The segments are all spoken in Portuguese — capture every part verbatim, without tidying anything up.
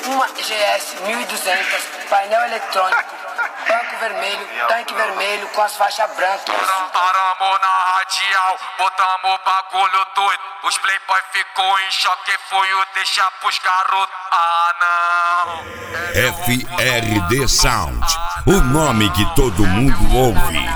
uma G S mil e duzentos, painel eletrônico, banco vermelho, tanque vermelho com as faixas brancas. Paramos na radial, botamos o bagulho doido. Os playboy ficou em choque, foi o deixar pros garotos. Ah não. F R D Sound, o nome que todo mundo ouve.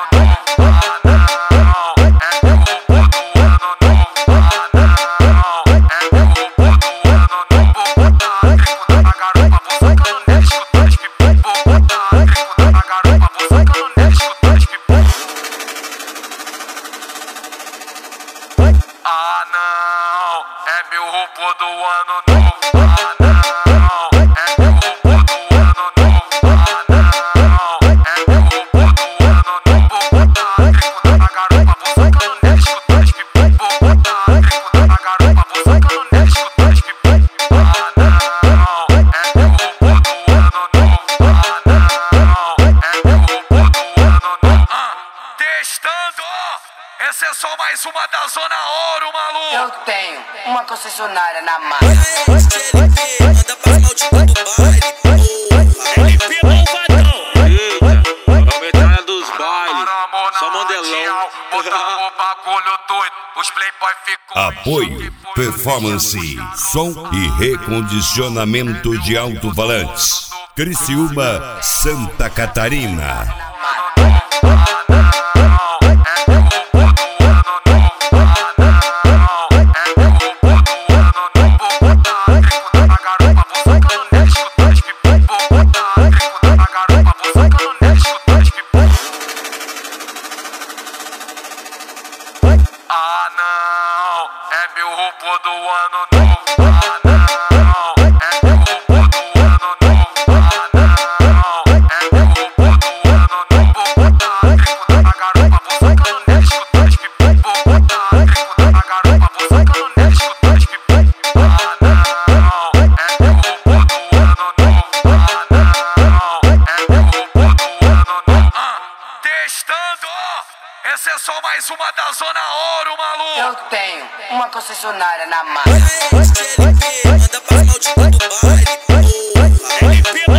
Ah não, é meu roubo do ano novo. Ah não, é meu roubo do ano novo. Ah não, é meu roubo do ano novo. Botar trico na garupa, vou sacando nele, escutando as pipas. Vou botar trico na garupa, vou sacando nele, escutando as pipas. Ah não, é meu roubo do ano novo. Ah não, é meu roubo do ano novo. Ah, testando. Essa é só mais uma da Zona Ouro, maluco. Eu tenho uma concessionária na mata. Manda pra maldita do baile, porra. L P malvadão. Eita, a medalha dos bailes. Só modelão. Botamos o bagulho doido. Os playboy ficou em Apoio, choque, performance, som e recondicionamento de alto-falantes. Criciúma, Santa Catarina. Ah não, é meu roubo do ano novo. Ah não, é meu roubo do ano novo. Ah não, é meu roubo do ano novo. Botar trico na garupa, vou sacando nele, escutando as pipas. Vou botar trico na garupa, vou sacando nele, escutando as pipas. Ah não, é meu roubo do ano novo. Ah não, é meu roubo do ano novo. Ah, testando. Essa é só mais uma da Zona Ouro, maluco. Eu tenho uma concessionária na mata. Manda pra maldita do baile, porra. L P